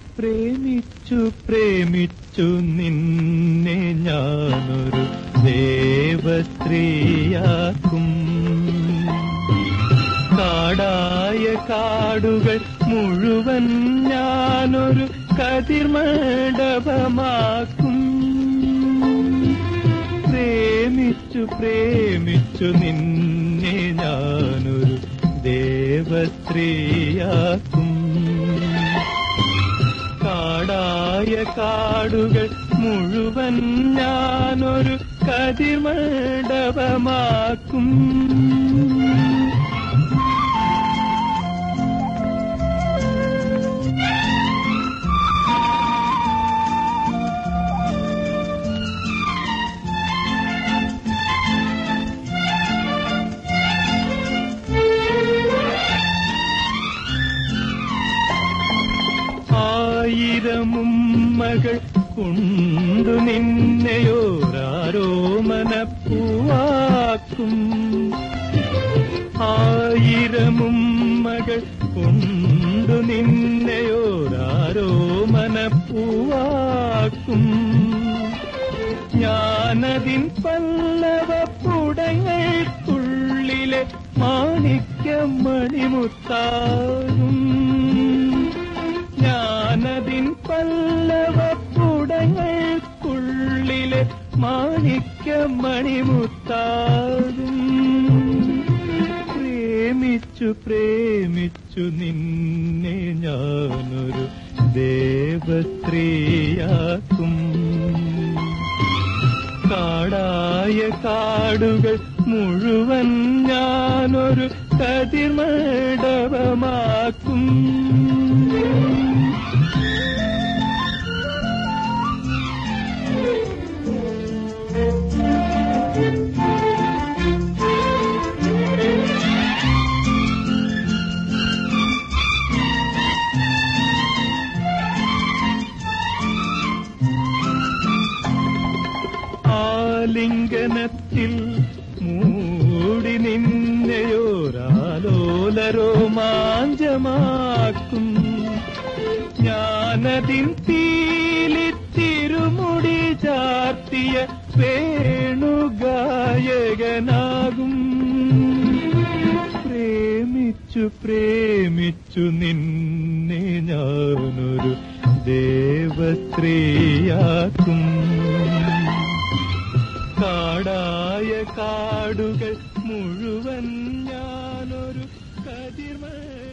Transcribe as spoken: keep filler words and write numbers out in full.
പ്രേമിച്ചു പ്രേമിച്ചു നിന്നെ ഞാനൊരു ദേവസ്ത്രീയാക്കും. കാടായ കാടുകൾ മുഴുവൻ ഞാനൊരു കതിർമണ്ഡപമാക്കും. പ്രേമിച്ചു പ്രേമിച്ചു നിന്നെ ഞാനൊരു ദേവസ്ത്രീയാക്കും. കാടായ കാടുകൾ മുഴുവൻ ഞാനൊരു കതിർമണ്ഡപമാക്കും. ആയിരമുമ്മകൾ കൊണ്ടു നിന്നെയോരാരോമനപ്പൂവാക്കും. ആയിരമുമ്മകൾ കൊണ്ടു നിന്നെയോരാരോമനപ്പൂവാക്കും. ഞാനതിൻ പല്ലവപ്പുടങ്ങൾക്കുള്ളിലെ മാണിക്യമണിമുത്താകും. ഞാനതിൻ പല്ലവപ്പുടങ്ങൾക്കുള്ളിലെ മാണിക്യമണിമുത്താകും. പ്രേമിച്ചു പ്രേമിച്ചു നിന്നെ ഞാനൊരു ദേവസ്ത്രീയാക്കും. കാടായ കാടുകൾ മുഴുവൻ ഞാനൊരു കതിർമണ്ഡപമാക്കും. ആലിംഗനത്തിൽ മൂടി നിന്നെയോരാലോലരോമാഞ്ചമാക്കും. ഞാനതിൻ പീലിത്തിരുമുടി ചാർത്തിയ വേണുഗായകനാകും. പ്രേമിച്ചു പ്രേമിച്ചു നിന്നെ ഞാനൊരു ദേവസ്ത്രീയാക്കും. കാടായ കാടുകൾ മുഴുവൻ ഞാനൊരു കതിർമ